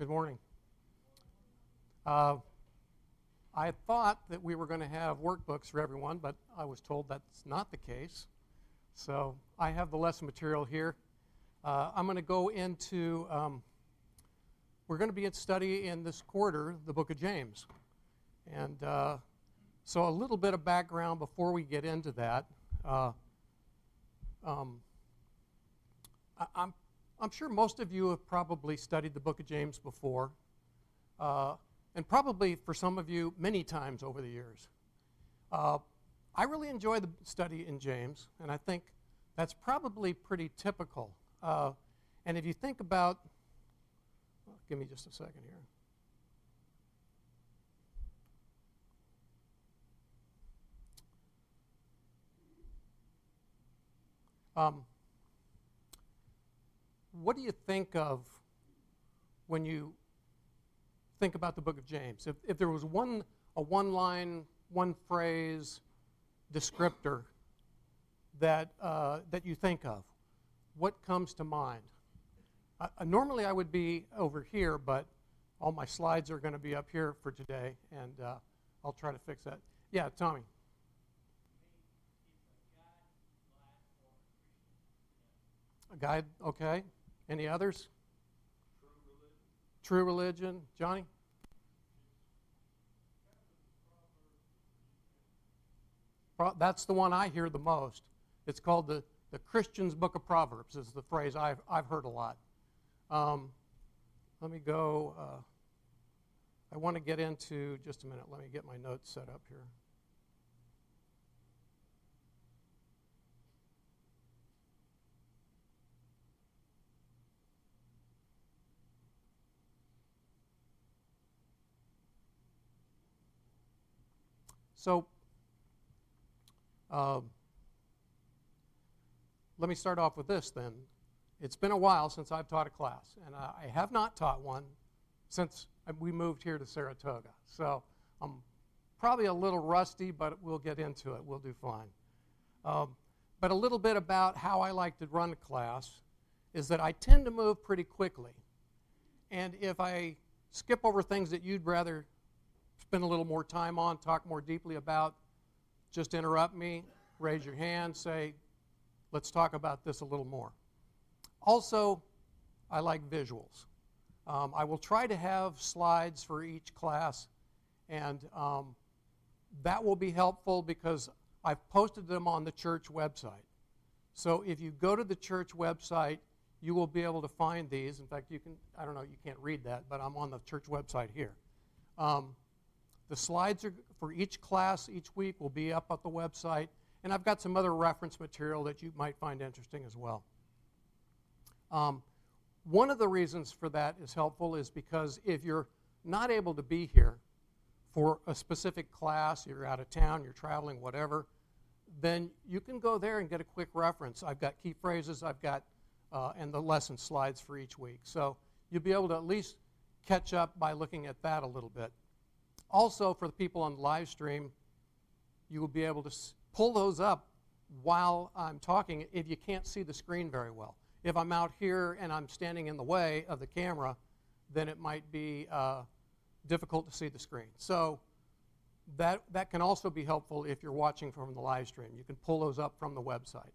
Good morning. I thought that we were going to have workbooks for everyone, but I was told that's not the case. So I have the lesson material here. I'm going to go into, we're going to be at study in this quarter, the book of James. And so a little bit of background before we get into that. I'm sure most of you have probably studied the book of James before, and probably for some of you many times over the years. I really enjoy the study in James, and I think that's probably pretty typical. And if you think about, give me just a second here. What do you think of when you think about the book of James? If there was a one-line, one-phrase descriptor that you think of, what comes to mind? Normally I would be over here, but all my slides are going to be up here for today, and I'll try to fix that. Yeah, Tommy. A guide, okay. Any others? True religion. Johnny? That's the one I hear the most. It's called the Christian's Book of Proverbs is the phrase I've heard a lot. Let me go. I want to get into, just a minute, let me get my notes set up here. So, let me start off with this then. It's been a while since I've taught a class, and I have not taught one since we moved here to Saratoga. So I'm probably a little rusty, but we'll get into it. We'll do fine. But a little bit about how I like to run a class is that I tend to move pretty quickly. And if I skip over things that you'd rather spend a little more time on, talk more deeply about, just interrupt me, raise your hand, say, let's talk about this a little more. Also, I like visuals. I will try to have slides for each class, and that will be helpful because I've posted them on the church website. So if you go to the church website, you will be able to find these. In fact, you can't read that, but I'm on the church website here. The slides are for each class each week will be up at the website, and I've got some other reference material that you might find interesting as well. One of the reasons for that is helpful is because if you're not able to be here for a specific class, you're out of town, you're traveling, whatever, then you can go there and get a quick reference. I've got key phrases, I've got and the lesson slides for each week. So you'll be able to at least catch up by looking at that a little bit. Also, for the people on the live stream, you will be able to pull those up while I'm talking if you can't see the screen very well. If I'm out here and I'm standing in the way of the camera, then it might be difficult to see the screen. So that can also be helpful if you're watching from the live stream. You can pull those up from the website.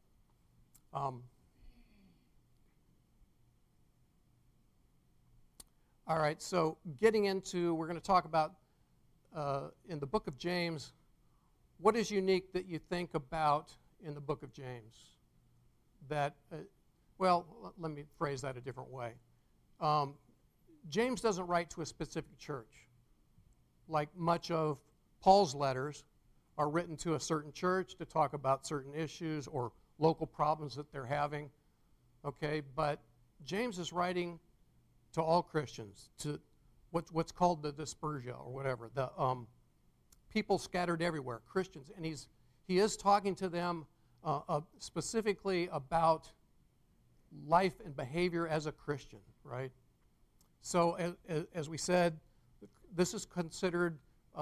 All right, so getting into, we're going to talk about in the book of James, what is unique that you think about in the book of James? That, let me phrase that a different way. James doesn't write to a specific church. Like much of Paul's letters are written to a certain church to talk about certain issues or local problems that they're having. Okay, but James is writing to all Christians, to what's called the dispersia or whatever, the people scattered everywhere, Christians, and he is talking to them specifically about life and behavior as a Christian, right? So as we said, this is considered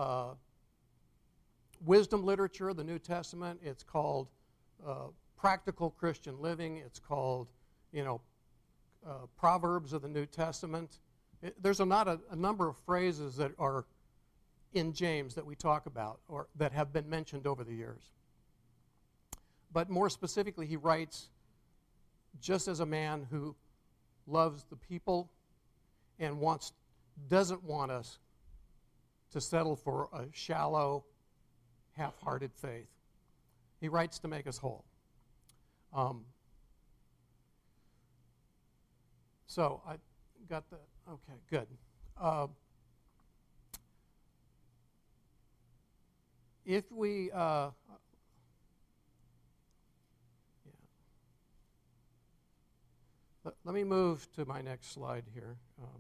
wisdom literature, the New Testament. It's called practical Christian living. It's called, Proverbs of the New Testament. There's not a number of phrases that are in James that we talk about or that have been mentioned over the years. But more specifically, he writes just as a man who loves the people and doesn't want us to settle for a shallow, half-hearted faith. He writes to make us whole. So I got the, okay, good. If we, let me move to my next slide here.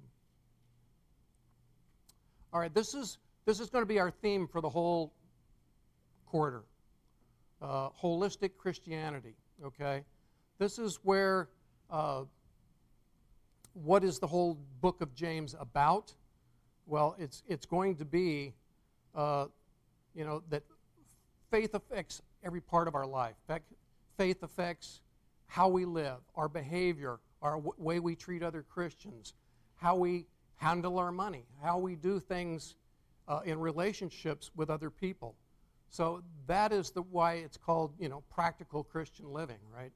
All right, this is going to be our theme for the whole quarter. Holistic Christianity, okay? This is where, what is the whole book of James about? Well, it's going to be, that faith affects every part of our life. Faith affects how we live, our behavior, our way we treat other Christians, how we handle our money, how we do things in relationships with other people. So that is why it's called, practical Christian living, right?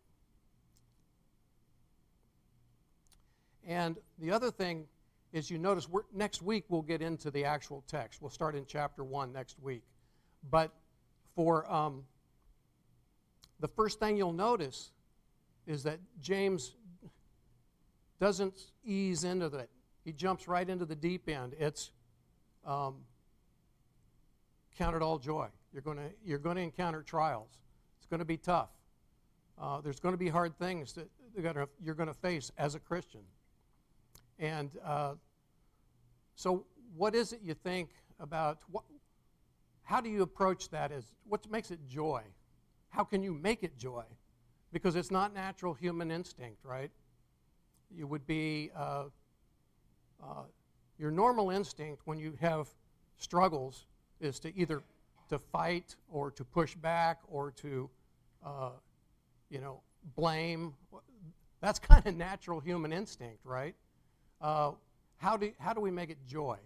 And the other thing is, you notice next week we'll get into the actual text. We'll start in chapter 1 next week. But for the first thing you'll notice is that James doesn't ease into it. He jumps right into the deep end. It's count it all joy. You're going to encounter trials. It's going to be tough. There's going to be hard things that you're going to face as a Christian. And so what is it you think about, how do you approach that? What makes it joy? How can you make it joy? Because it's not natural human instinct, right? You would be, your normal instinct when you have struggles is to either to fight or to push back or to, blame. That's kind of natural human instinct, right? How do we make it joy?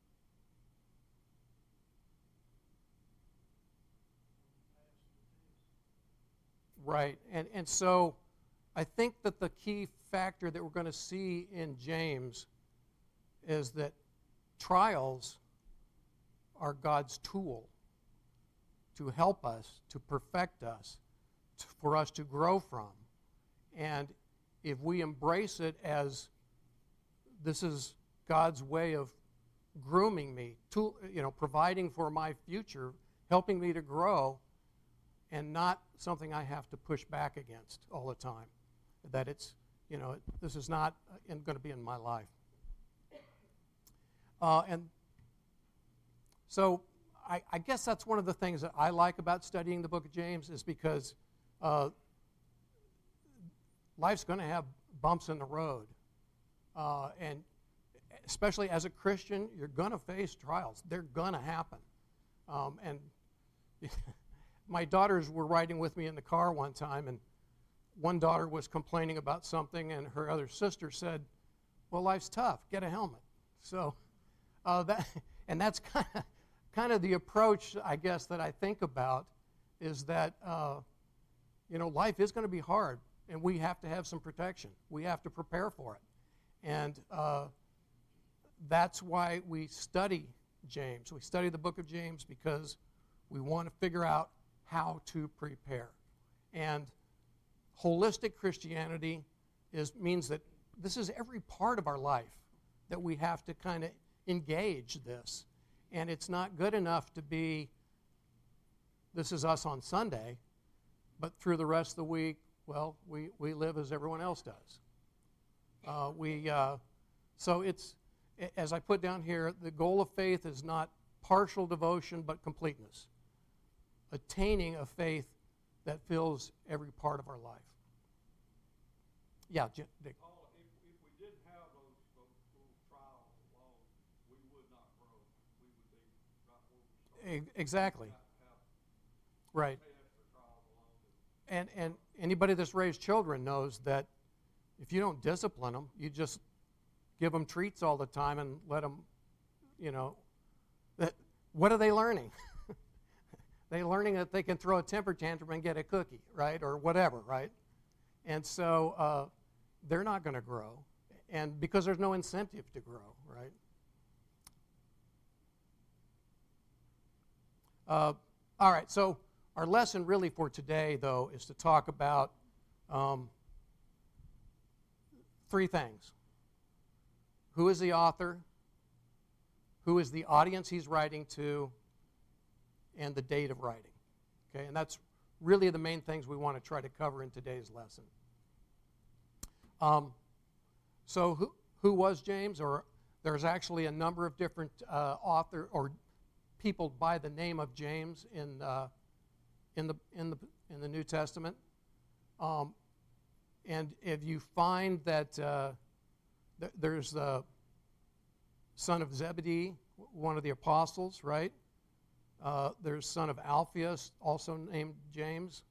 Right, and so I think that the key factor that we're going to see in James is that trials are God's tool to help us, to perfect us, for us to grow from. And if we embrace it as this is God's way of grooming me, providing for my future, helping me to grow, and not something I have to push back against all the time, that it's, this is not going to be in my life. And so I guess that's one of the things that I like about studying the book of James, is because life's going to have bumps in the road. And especially as a Christian, you're going to face trials. They're going to happen. And my daughters were riding with me in the car one time, and one daughter was complaining about something, and her other sister said, well, life's tough. Get a helmet. So that's kind of the approach, I guess, that I think about, is that, life is going to be hard, and we have to have some protection. We have to prepare for it. And that's why we study James. We study the book of James because we want to figure out how to prepare. And holistic Christianity means that this is every part of our life that we have to kind of engage this. And it's not good enough to be, this is us on Sunday, but through the rest of the week, well, we live as everyone else does. So it's, as I put down here, the goal of faith is not partial devotion, but completeness. Attaining a faith that fills every part of our life. Yeah, Dick. Paul, if we didn't have those trials alone, we would not grow. We would be right where we started. Exactly. Right. Trials alone. And anybody that's raised children knows that if you don't discipline them, you just give them treats all the time and let them, what are they learning? They're learning that they can throw a temper tantrum and get a cookie, right, or whatever, right? And so they're not going to grow, and because there's no incentive to grow, right? All right, so our lesson really for today, though, is to talk about three things. Who is the author? Who is the audience he's writing to? And the date of writing. Okay, and that's really the main things we want to try to cover in today's lesson. So who was James? Or there's actually a number of different author or people by the name of James in the New Testament. And if you find that there's the son of Zebedee, one of the apostles, right? There's son of Alphaeus, also named James.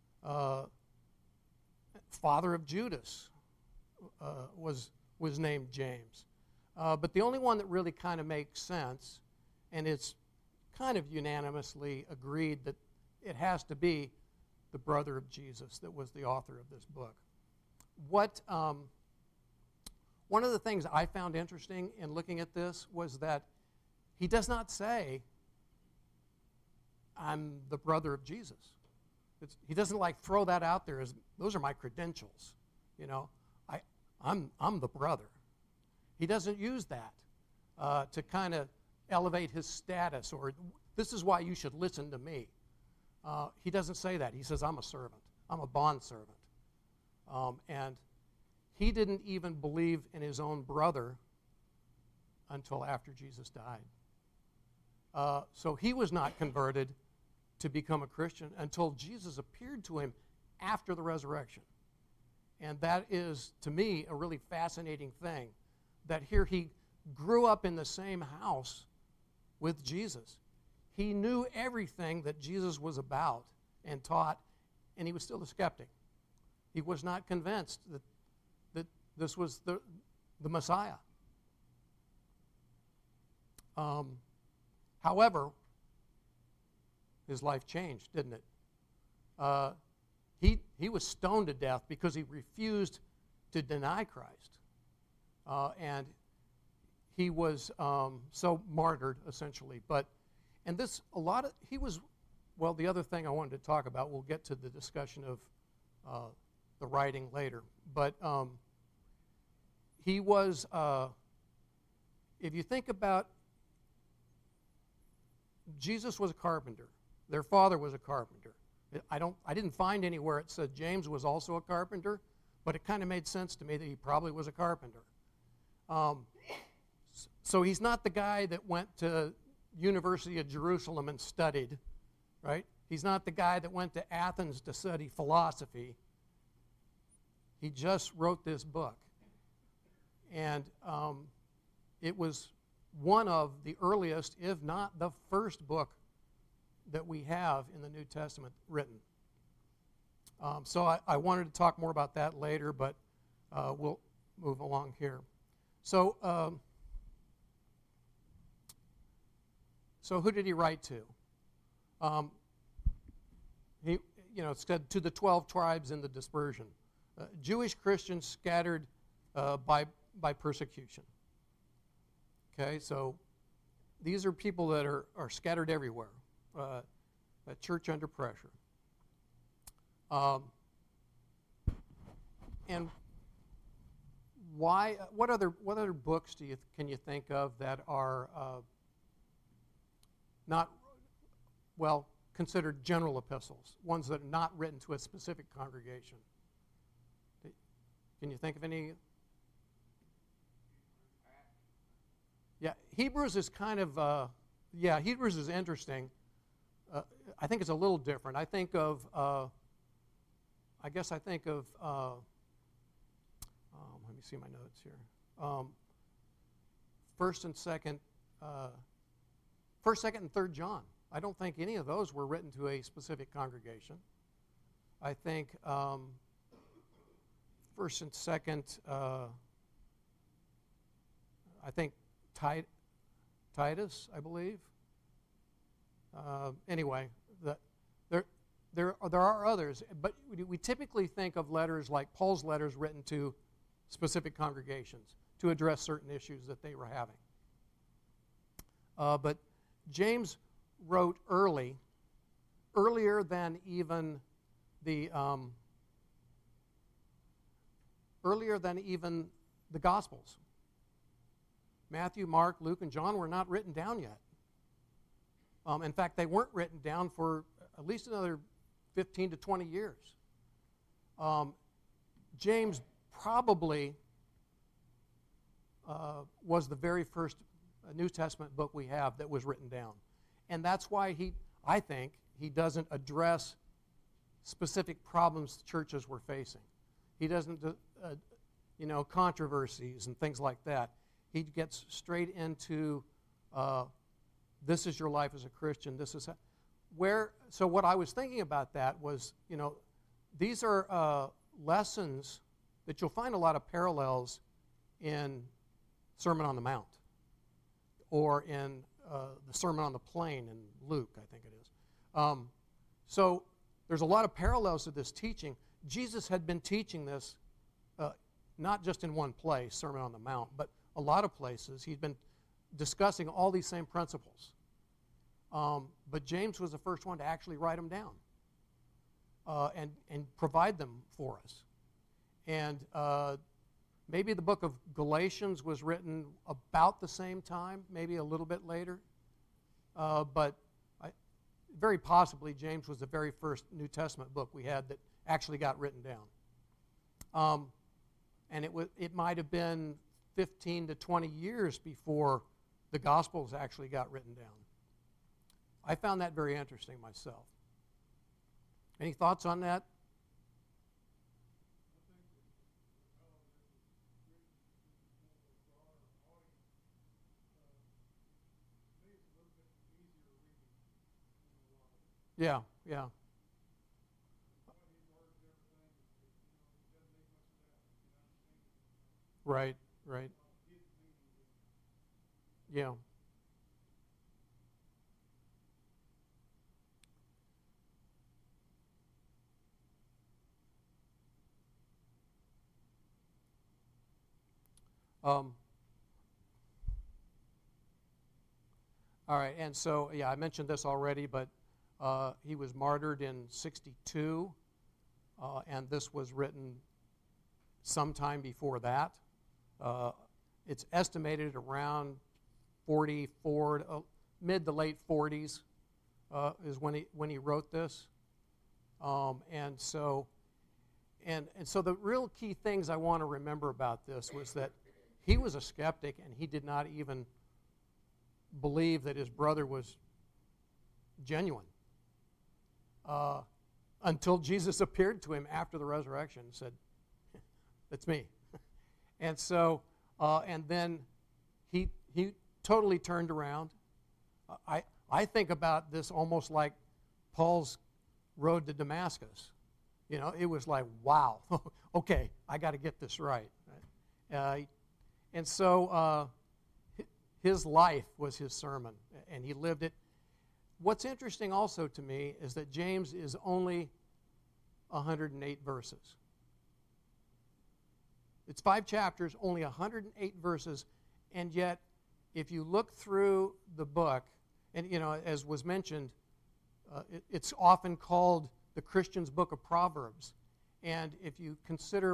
Father of Judas was named James. But the only one that really kind of makes sense, and it's kind of unanimously agreed that it has to be the brother of Jesus that was the author of this book. One of the things I found interesting in looking at this was that he does not say, I'm the brother of Jesus. He doesn't throw that out there as, those are my credentials. I'm the brother. He doesn't use that to kind of elevate his status, or this is why you should listen to me. He doesn't say that. He says, I'm a servant. I'm a bondservant. And he didn't even believe in his own brother until after Jesus died. So he was not converted to become a Christian until Jesus appeared to him after the resurrection. And that is, to me, a really fascinating thing, that here he grew up in the same house with Jesus. He knew everything that Jesus was about and taught, and he was still a skeptic. He was not convinced that this was the Messiah. However, his life changed, didn't it? He was stoned to death because he refused to deny Christ. And he was so martyred, essentially. The other thing I wanted to talk about, we'll get to the discussion of the writing later, but he was, if you think about, Jesus was a carpenter. Their father was a carpenter. I didn't find anywhere it said James was also a carpenter, but it kind of made sense to me that he probably was a carpenter. So he's not the guy that went to University of Jerusalem and studied, right? He's not the guy that went to Athens to study philosophy. He just wrote this book. And it was one of the earliest, if not the first book that we have in the New Testament written. So I wanted to talk more about that later, but we'll move along here. So who did he write to? It said to the 12 tribes in the dispersion. Jewish Christians scattered by persecution. Okay, so these are people that are scattered everywhere. A church under pressure. And why? What other books can you think of that are not considered general epistles, ones that are not written to a specific congregation? Can you think of any? Yeah, Hebrews is kind of Hebrews is interesting. I think it's a little different. I think of let me see my notes here. First, Second, and Third John. I don't think any of those were written to a specific congregation. I think First and Second I think Titus, I believe. Anyway, there are others, but we typically think of letters like Paul's letters written to specific congregations to address certain issues that they were having. But James wrote earlier than even the Gospels. Matthew, Mark, Luke, and John were not written down yet. In fact, they weren't written down for at least another 15 to 20 years. James probably was the very first New Testament book we have that was written down. And that's why I think he doesn't address specific problems churches were facing. He doesn't, controversies and things like that. He gets straight into this is your life as a Christian. This is so what I was thinking about that was, these are lessons that you'll find a lot of parallels in Sermon on the Mount or in the Sermon on the Plain in Luke, I think it is. So there's a lot of parallels to this teaching. Jesus had been teaching this not just in one place, Sermon on the Mount, but a lot of places. He'd been discussing all these same principles. But James was the first one to actually write them down and provide them for us. And maybe the book of Galatians was written about the same time, maybe a little bit later. But very possibly James was the very first New Testament book we had that actually got written down. And it might have been 15 to 20 years before the Gospels actually got written down. I found that very interesting myself. Any thoughts on that? Yeah. Right. Yeah. All right, and so, I mentioned this already, but he was martyred in 62, and this was written sometime before that. It's estimated around 44, mid to late 40s is when he wrote this. And so the real key things I want to remember about this was that he was a skeptic, and he did not even believe that his brother was genuine until Jesus appeared to him after the resurrection and said, "That's me." And so, and then he totally turned around. I think about this almost like Paul's road to Damascus. It was like, wow, okay, I got to get this right. And so his life was his sermon, and he lived it. What's interesting also to me is that James is only 108 verses. It's 5 chapters, only 108 verses, and yet if you look through the book, and as was mentioned, it's often called the Christian's Book of Proverbs. And if you consider,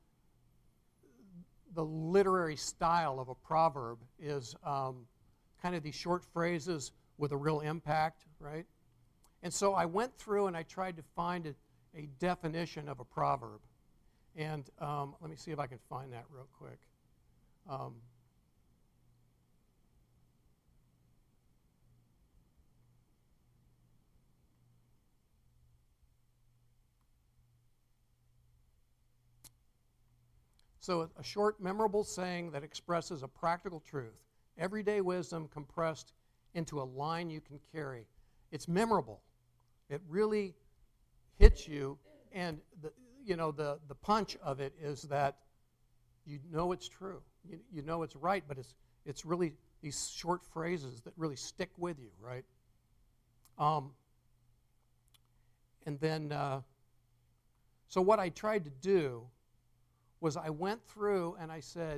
the literary style of a proverb is kind of these short phrases with a real impact, right? And so I went through and I tried to find a definition of a proverb. And let me see if I can find that real quick. So a short, memorable saying that expresses a practical truth. Everyday wisdom compressed into a line you can carry. It's memorable. It really hits you, and the punch of it is that you know it's true. You know it's right, but It's really these short phrases that really stick with you, right? And then, so what I tried to do was I went through and I said,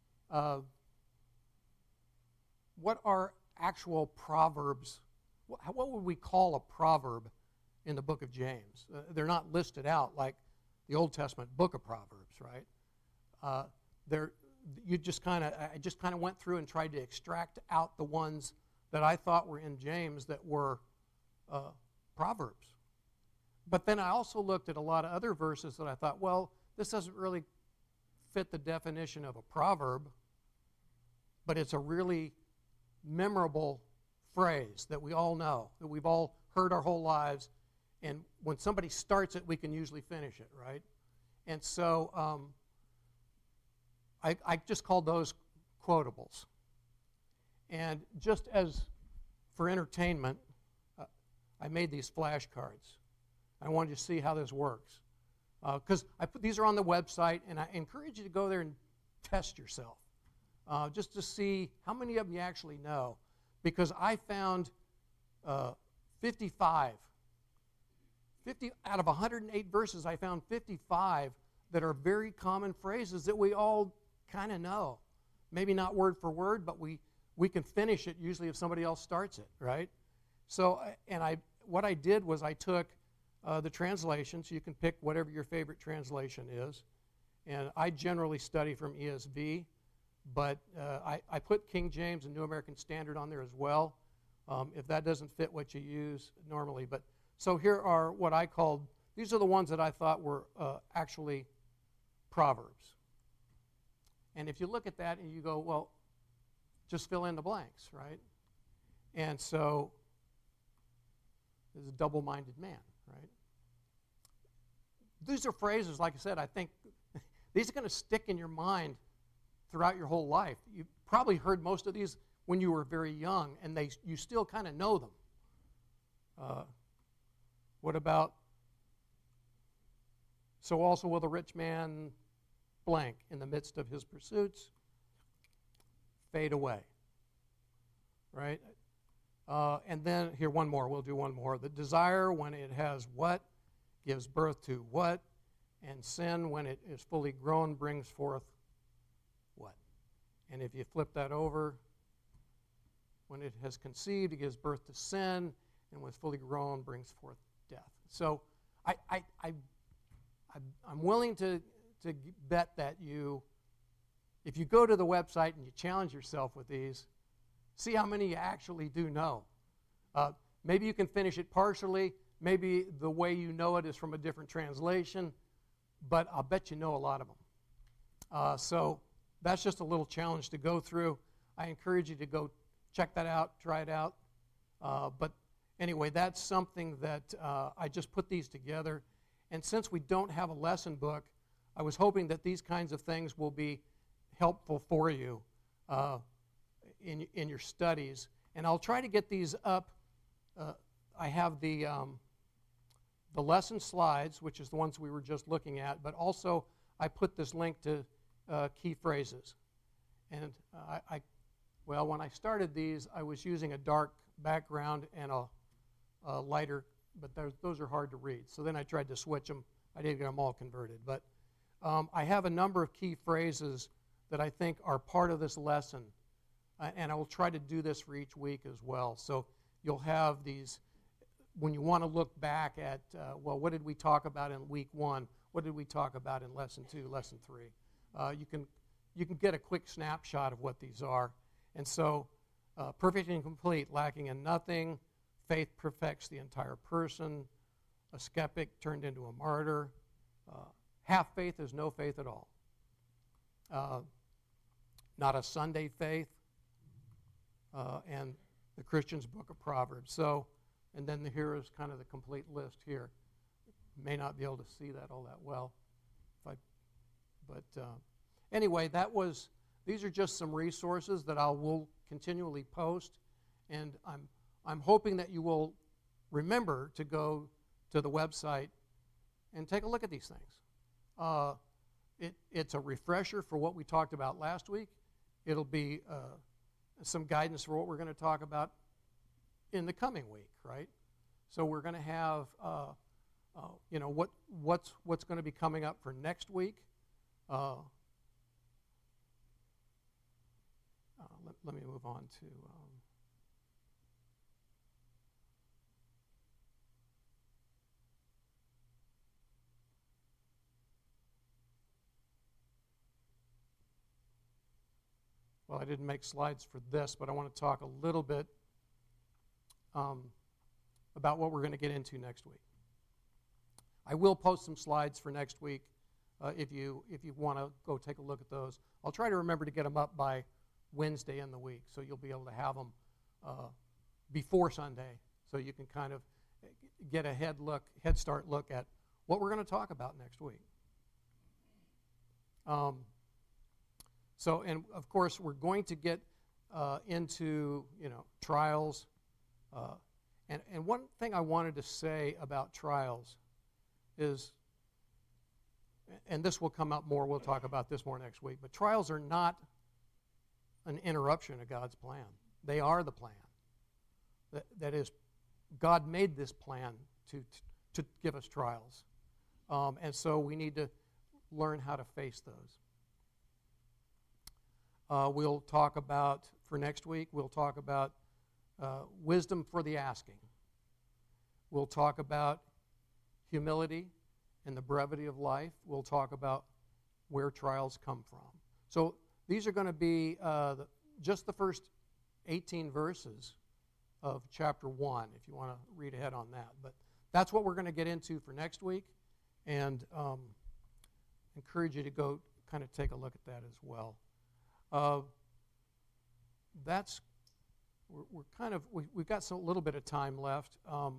what are actual proverbs? What would we call a proverb in the book of James? They're not listed out like the Old Testament book of Proverbs, right? I just kind of went through and tried to extract out the ones that I thought were in James that were proverbs. But then I also looked at a lot of other verses that I thought, well, this doesn't really fit the definition of a proverb, but it's a really memorable phrase that we all know, that we've all heard our whole lives, and when somebody starts it, we can usually finish it, right? And so I just called those quotables. And just as for entertainment, I made these flashcards. I wanted you to see how this works. Because these are on the website, and I encourage you to go there and test yourself, just to see how many of them you actually know. Because I found 50 out of 108 verses, I found 55 that are very common phrases that we all kind of know. Maybe not word for word, but we can finish it usually if somebody else starts it, right? So, what I did was I took the translation, so you can pick whatever your favorite translation is. And I generally study from ESV, but I put King James and New American Standard on there as well, if that doesn't fit what you use normally. But so here are what I called, these are the ones that I thought were actually proverbs. And if you look at that and you go, well, just fill in the blanks, right? And so there's a double-minded man, right? These are phrases, like I said, I think these are going to stick in your mind throughout your whole life. You probably heard most of these when you were very young, and you still kind of know them. What about, so also will the rich man blank in the midst of his pursuits fade away, right? And then, here, one more. We'll do one more. The desire, when it has what, gives birth to what, and sin, when it is fully grown, brings forth what? And if you flip that over, when it has conceived, it gives birth to sin, and when it's fully grown, brings forth death. So I'm willing to bet that if you go to the website and you challenge yourself with these, see how many you actually do know. Maybe you can finish it partially. Maybe the way you know it is from a different translation, but I'll bet you know a lot of them. So that's just a little challenge to go through. I encourage you to go check that out, try it out. But anyway, that's something that I just put these together. And since we don't have a lesson book, I was hoping that these kinds of things will be helpful for you in your studies. And I'll try to get these up. I have the lesson slides, which is the ones we were just looking at, but also I put this link to key phrases. And when I started these, I was using a dark background and a lighter, but those are hard to read. So then I tried to switch them. I didn't get them all converted. But I have a number of key phrases that I think are part of this lesson. And I will try to do this for each week as well. So you'll have these, when you want to look back at, what did we talk about in week 1? What did we talk about in lesson 2, lesson 3? You can get a quick snapshot of what these are. And so, perfect and complete, lacking in nothing. Faith perfects the entire person. A skeptic turned into a martyr. Half faith is no faith at all. Not a Sunday faith. And the Christian's Book of Proverbs. So, and then here is kind of the complete list here. May not be able to see that all that well, but anyway, these are just some resources that I will continually post, and I'm hoping that you will remember to go to the website and take a look at these things. It's a refresher for what we talked about last week. It'll be some guidance for what we're going to talk about in the coming week, right? So we're going to have, what's going to be coming up for next week. Let me move on to. Well, I didn't make slides for this, but I want to talk a little bit about what we're going to get into next week. I will post some slides for next week if you want to go take a look at those. I'll try to remember to get them up by Wednesday in the week, so you'll be able to have them before Sunday, so you can kind of get a head start look at what we're going to talk about next week. And of course, we're going to get into trials. And one thing I wanted to say about trials is, and this will come up more, we'll talk about this more next week, but trials are not an interruption of God's plan. They are the plan. That is, God made this plan to give us trials. And so we need to learn how to face those. We'll talk about, for next week, we'll talk about wisdom for the asking. We'll talk about humility and the brevity of life. We'll talk about where trials come from. So these are going to be just the first 18 verses of chapter 1, if you want to read ahead on that. But that's what we're going to get into for next week, and encourage you to go kind of take a look at that as well. We've got a little bit of time left.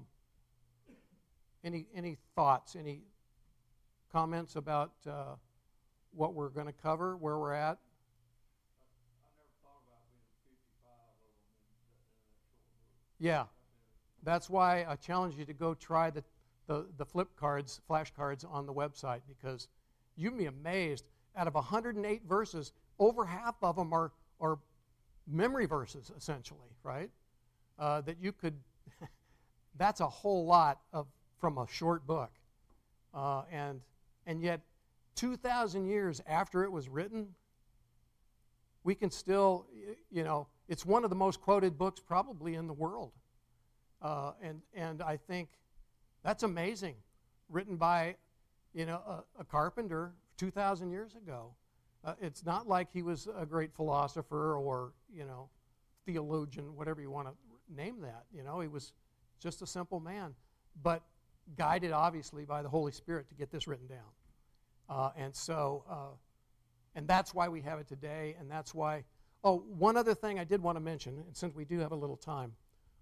Any thoughts, any comments about what we're going to cover, where we're at? I never thought about being 55 of them in that short book. Yeah, that's why I challenge you to go try the flashcards on the website, because you'd be amazed. Out of 108 verses, over half of them are memory verses, essentially, right? That you could, that's a whole lot from a short book. And yet, 2,000 years after it was written, we can still, it's one of the most quoted books probably in the world. And I think that's amazing. Written by, a carpenter 2,000 years ago. It's not like he was a great philosopher or, theologian, whatever you want to name that. He was just a simple man, but guided, obviously, by the Holy Spirit to get this written down. And that's why we have it today, and that's why... Oh, one other thing I did want to mention, and since we do have a little time,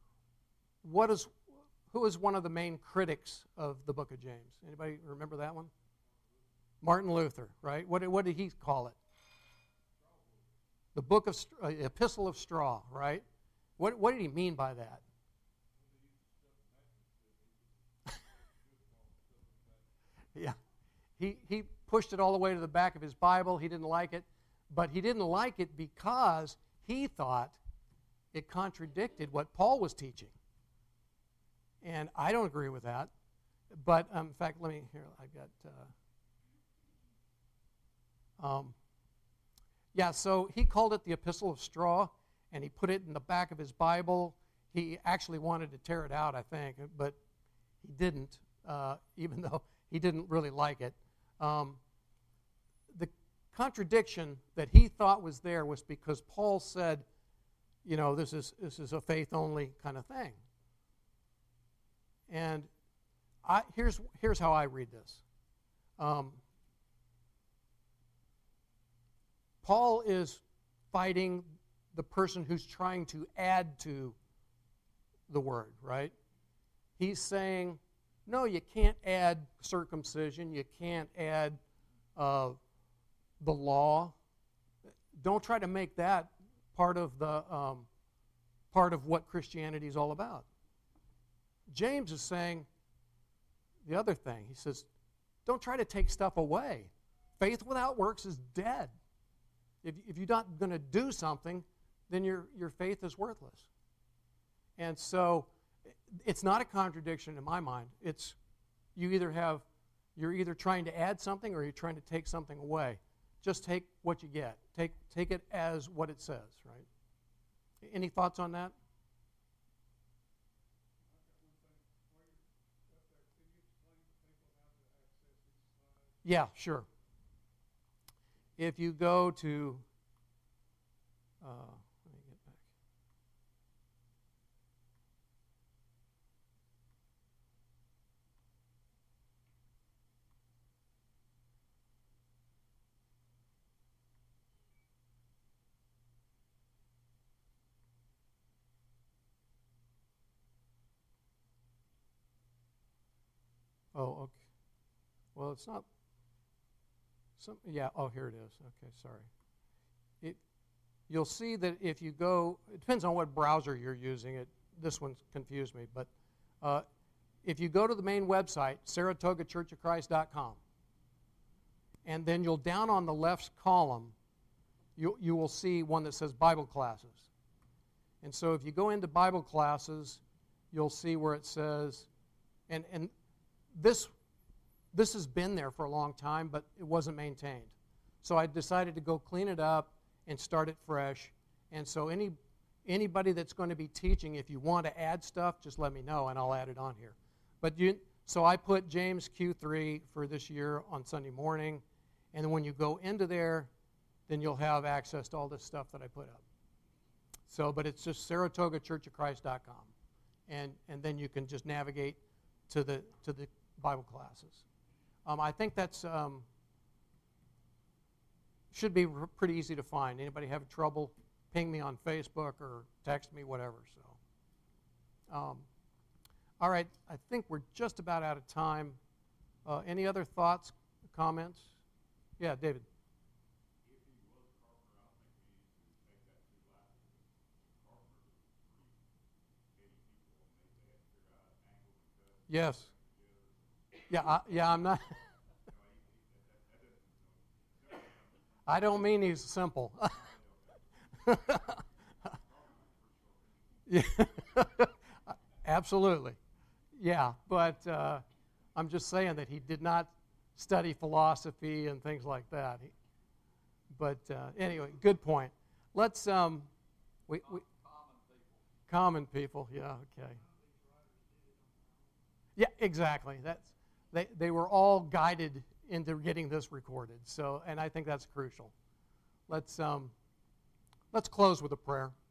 who is one of the main critics of the book of James? Anybody remember that one? Martin Luther, right? What did he call it? The book of Epistle of Straw, right? What did he mean by that? Yeah, he pushed it all the way to the back of his Bible. He didn't like it, but he didn't like it because he thought it contradicted what Paul was teaching. And I don't agree with that. But in fact, I've got. So he called it the Epistle of Straw, and he put it in the back of his Bible. He actually wanted to tear it out, I think, but he didn't, even though he didn't really like it. The contradiction that he thought was there was because Paul said, this is a faith-only kind of thing. And here's how I read this. Paul is fighting the person who's trying to add to the word, right? He's saying, no, you can't add circumcision. You can't add the law. Don't try to make that part of what Christianity is all about. James is saying the other thing. He says, don't try to take stuff away. Faith without works is dead. If you're not going to do something, then your faith is worthless. And so it's not a contradiction in my mind. It's you're either trying to add something or you're trying to take something away. Just take what you get. Take it as what it says, right? Any thoughts on that? Yeah, sure. If you go to, let me get back. Oh, okay. Well, it's not. Oh, here it is. Okay, sorry. You'll see that if you go, it depends on what browser you're using. This one's confused me, but if you go to the main website, SaratogachurchofChrist.com, and then you'll down on the left column, you will see one that says Bible classes. And so if you go into Bible classes, you'll see where it says, and this has been there for a long time, but it wasn't maintained. So I decided to go clean it up and start it fresh. And so anybody that's going to be teaching, if you want to add stuff, just let me know and I'll add it on here. So I put James Q3 for this year on Sunday morning, and then when you go into there, then you'll have access to all this stuff that I put up. So, but it's just SaratogachurchofChrist.com, and then you can just navigate to the Bible classes. I think that's should be pretty easy to find. Anybody have trouble, ping me on Facebook or text me, whatever. So, all right, I think we're just about out of time. Any other thoughts, comments? Yeah, David. Yes. Yeah, I'm not. I don't mean he's simple. Yeah, absolutely. Yeah, but I'm just saying that he did not study philosophy and things like that. Anyway, good point. Let's common people. Yeah, okay. Yeah, exactly. They were all guided into getting this recorded. So, and I think that's crucial. Let's close with a prayer.